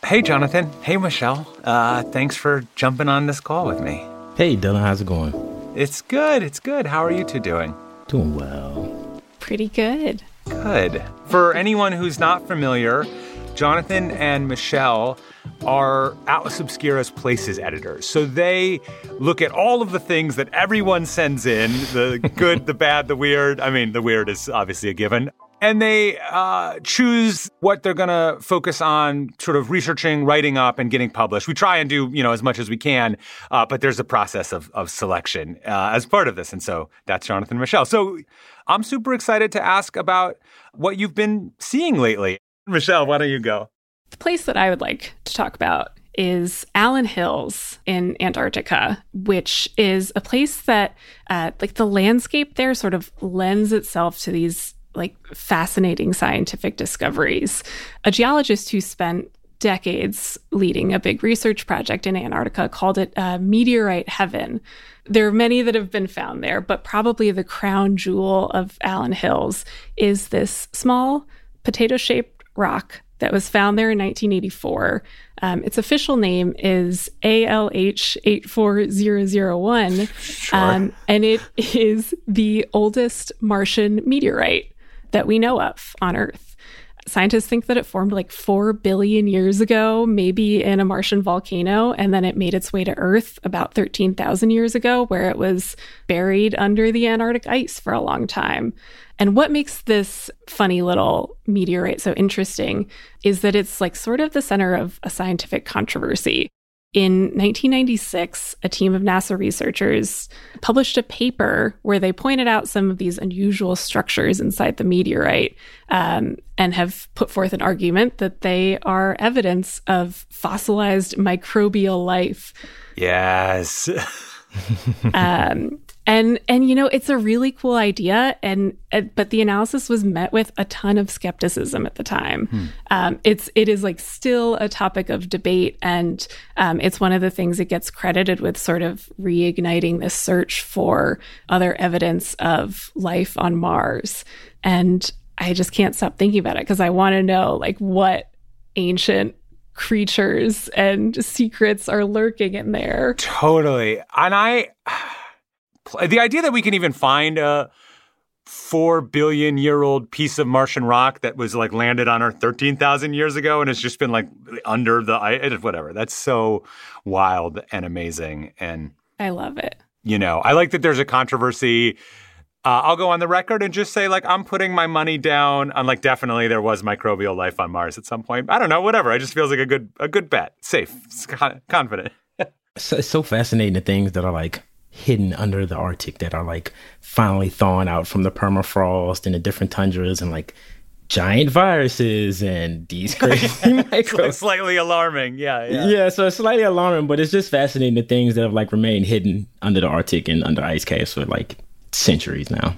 Hey, Jonathan. Hey, Michelle. Thanks for jumping on this call with me. Hey, Dylan, how's it going? It's good. It's good. How are you two doing? Doing well. Pretty good. Good. For anyone who's not familiar, Jonathan and Michelle are Atlas Obscura's Places editors. So they look at all of the things that everyone sends in, the good, the bad, the weird. I mean, the weird is obviously a given. And they choose what they're going to focus on sort of researching, writing up, and getting published. We try and do, as much as we can, but there's a process of selection as part of this. And so that's Jonathan and Michelle. So I'm super excited to ask about what you've been seeing lately. Michelle, why don't you go? The place that I would like to talk about is Allan Hills in Antarctica, which is a place that, the landscape there sort of lends itself to these fascinating scientific discoveries. A geologist who spent decades leading a big research project in Antarctica called it meteorite heaven. There are many that have been found there, but probably the crown jewel of Allan Hills is this small potato-shaped rock that was found there in 1984. Its official name is ALH 84001, Sure. and it is the oldest Martian meteorite that we know of on Earth. Scientists think that it formed 4 billion years ago, maybe in a Martian volcano, and then it made its way to Earth about 13,000 years ago, where it was buried under the Antarctic ice for a long time. And what makes this funny little meteorite so interesting is that it's sort of the center of a scientific controversy. In 1996, a team of NASA researchers published a paper where they pointed out some of these unusual structures inside the meteorite and have put forth an argument that they are evidence of fossilized microbial life. Yes. And it's a really cool idea, but the analysis was met with a ton of skepticism at the time. It is still a topic of debate, and it's one of the things that gets credited with sort of reigniting this search for other evidence of life on Mars. And I just can't stop thinking about it because I want to know what ancient creatures and secrets are lurking in there. Totally. And the idea that we can even find a 4 billion year old piece of Martian rock that was landed on Earth 13,000 years ago and it's just been under the ice, whatever. That's so wild and amazing. And I love it. I like that there's a controversy. I'll go on the record and just say I'm putting my money down on definitely there was microbial life on Mars at some point. I don't know, whatever. It just feels like a good bet. Safe, confident. It's so fascinating, the things that are hidden under the Arctic that are finally thawing out from the permafrost and the different tundras and giant viruses and these crazy microbes. Slightly alarming. Yeah, so it's slightly alarming, but it's just fascinating, the things that have remained hidden under the Arctic and under ice caps for centuries now.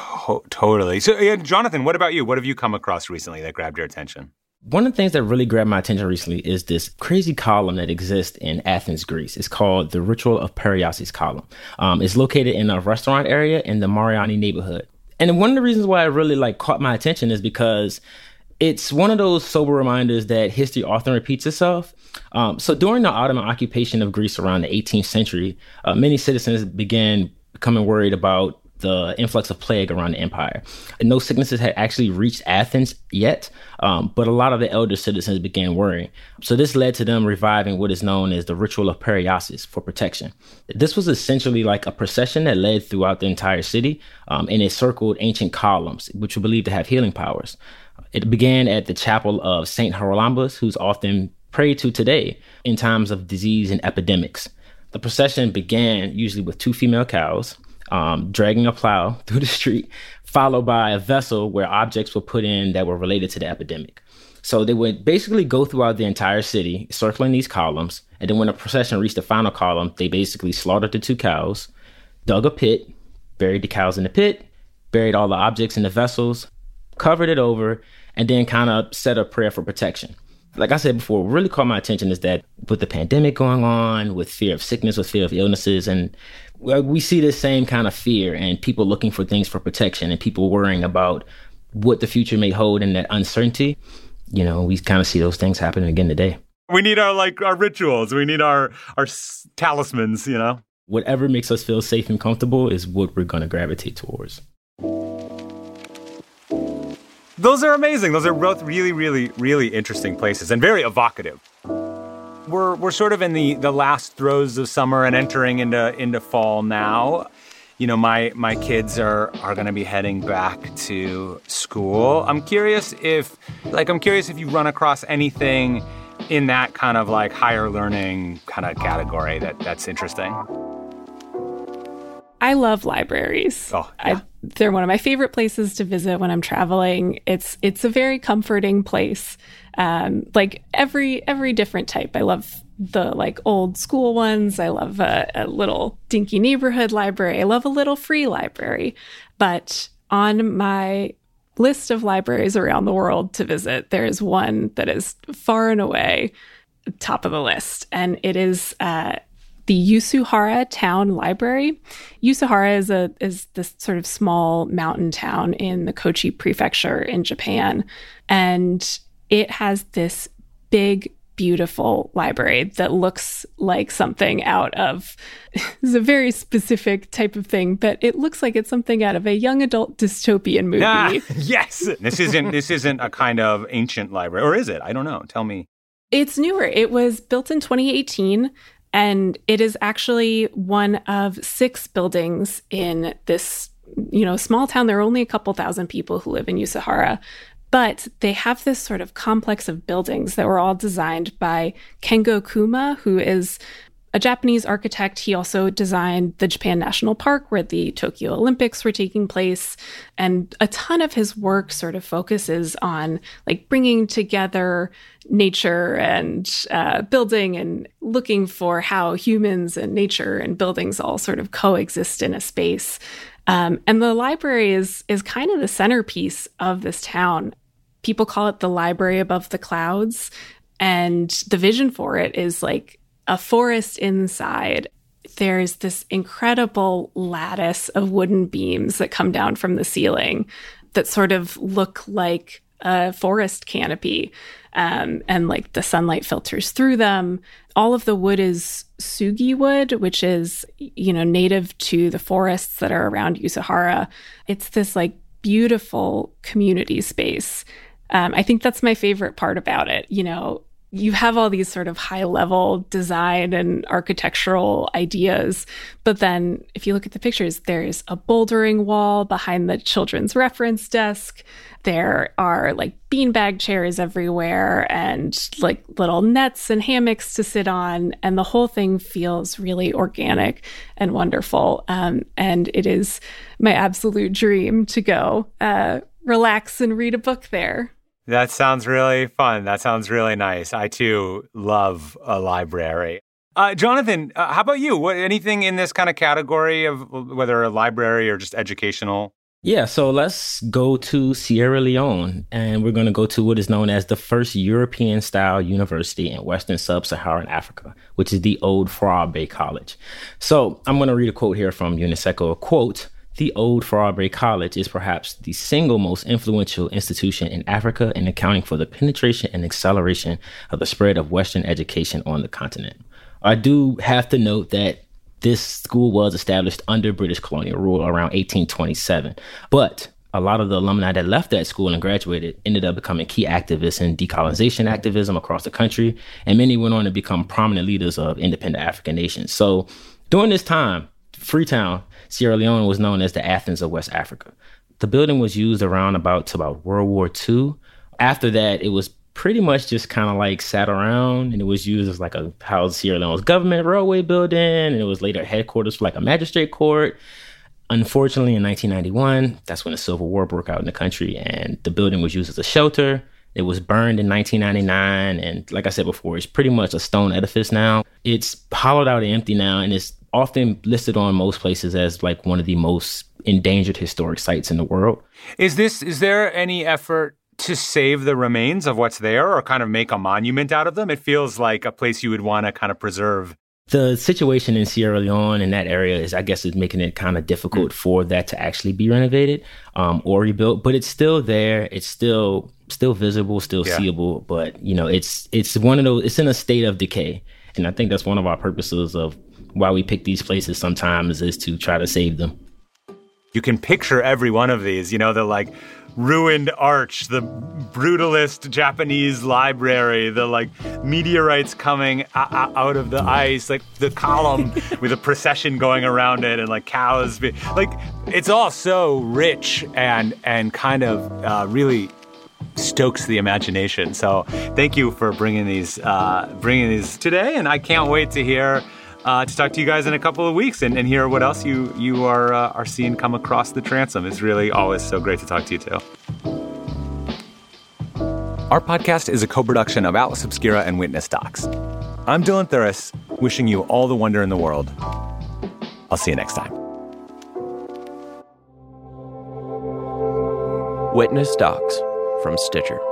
Totally. So, Jonathan, what about you? What have you come across recently that grabbed your attention? One of the things that really grabbed my attention recently is this crazy column that exists in Athens, Greece. It's called the Ritual of Pereiasis column. It's located in a restaurant area in the Mariani neighborhood. And one of the reasons why it really caught my attention is because it's one of those sober reminders that history often repeats itself. So during the Ottoman occupation of Greece around the 18th century, many citizens began becoming worried about the influx of plague around the empire. And no sicknesses had actually reached Athens yet, but a lot of the elder citizens began worrying. So this led to them reviving what is known as the Ritual of Pereiasis for protection. This was essentially a procession that led throughout the entire city, and it circled ancient columns, which were believed to have healing powers. It began at the chapel of St. Haralambos, who's often prayed to today in times of disease and epidemics. The procession began usually with 2 female cows, dragging a plow through the street, followed by a vessel where objects were put in that were related to the epidemic. So they would basically go throughout the entire city, circling these columns. And then when the procession reached the final column, they basically slaughtered the 2 cows, dug a pit, buried the cows in the pit, buried all the objects in the vessels, covered it over, and then kind of said a prayer for protection. Like I said before, what really caught my attention is that with the pandemic going on, with fear of sickness, with fear of illnesses, and we see this same kind of fear and people looking for things for protection and people worrying about what the future may hold and that uncertainty. We kind of see those things happening again today. We need our rituals. We need our talismans, you know? Whatever makes us feel safe and comfortable is what we're going to gravitate towards. Those are amazing. Those are both really, really, really interesting places and very evocative. We're sort of in the last throes of summer and entering into fall now. You know, my kids are going to be heading back to school. I'm curious if you run across anything in that kind of like higher learning kind of category that's interesting. I love libraries. Oh, yeah. They're one of my favorite places to visit when I'm traveling. It's a very comforting place. Like every different type. I love the like old school ones. I love a little dinky neighborhood library. I love a little free library. But on my list of libraries around the world to visit, there is one that is far and away top of the list, and it is the Yasuhara Town Library. Yasuhara is this sort of small mountain town in the Kochi Prefecture in Japan. And it has this big, beautiful library that looks like something out of, it's a very specific type of thing, but it looks like it's something out of a young adult dystopian movie. Yes. This isn't a kind of ancient library, or is it? I don't know. Tell me. It's newer. It was built in 2018. And it is actually one of 6 buildings in this, small town. There are only a couple thousand people who live in Yasuhara, but they have this sort of complex of buildings that were all designed by Kengo Kuma, who is a Japanese architect. He also designed the Japan National Park where the Tokyo Olympics were taking place. And a ton of his work sort of focuses on like bringing together nature and building and looking for how humans and nature and buildings all sort of coexist in a space. And the library is kind of the centerpiece of this town. People call it the library above the clouds. And the vision for it is like a forest inside. There's this incredible lattice of wooden beams that come down from the ceiling that sort of look like a forest canopy. And like the sunlight filters through them. All of the wood is sugi wood, which is, native to the forests that are around Yasuhara. It's this like beautiful community space. I think that's my favorite part about it. You have all these sort of high-level design and architectural ideas, but then if you look at the pictures, there's a bouldering wall behind the children's reference desk. There are like beanbag chairs everywhere and like little nets and hammocks to sit on, and the whole thing feels really organic and wonderful. And it is my absolute dream to go relax and read a book there. That sounds really fun. That sounds really nice. I, too, love a library. Jonathan, how about you? Anything in this kind of category of whether a library or just educational? Yeah, so let's go to Sierra Leone, and we're going to go to what is known as the first European-style university in Western Sub-Saharan Africa, which is the Old Farah Bay College. So I'm going to read a quote here from UNESCO, quote, "The Old Farah Bay College is perhaps the single most influential institution in Africa in accounting for the penetration and acceleration of the spread of Western education on the continent." I do have to note that this school was established under British colonial rule around 1827, but a lot of the alumni that left that school and graduated ended up becoming key activists in decolonization activism across the country, and many went on to become prominent leaders of independent African nations. So during this time, Freetown, Sierra Leone was known as the Athens of West Africa. The building was used around about World War II. After that, it was pretty much just kind of like sat around, and it was used as like a house Sierra Leone's government railway building, and it was later headquarters for like a magistrate court. Unfortunately, in 1991, that's when the Civil War broke out in the country, and the building was used as a shelter. It was burned in 1999, and like I said before, it's pretty much a stone edifice now. It's hollowed out and empty now, and it's often listed on most places as like one of the most endangered historic sites in the world. Is there any effort to save the remains of what's there or kind of make a monument out of them? It feels like a place you would want to kind of preserve. The situation in Sierra Leone in that area is making it kind of difficult for that to actually be renovated or rebuilt, but it's still there. It's still still visible, still seeable, but you know, it's one of those, it's in a state of decay. And I think that's one of our purposes of why we pick these places sometimes, is to try to save them. You can picture every one of these, you know, the like ruined arch, the brutalist Japanese library, the like meteorites coming out of the ice, like the column with a procession going around it, and like cows. Like, it's all so rich and kind of really stokes the imagination. So thank you for bringing these today, and I can't wait to hear to talk to you guys in a couple of weeks and hear what else you are seeing come across the transom. It's really always so great to talk to you too. Our podcast is a co-production of Atlas Obscura and Witness Docs. I'm Dylan Thuris, wishing you all the wonder in the world. I'll see you next time. Witness Docs from Stitcher.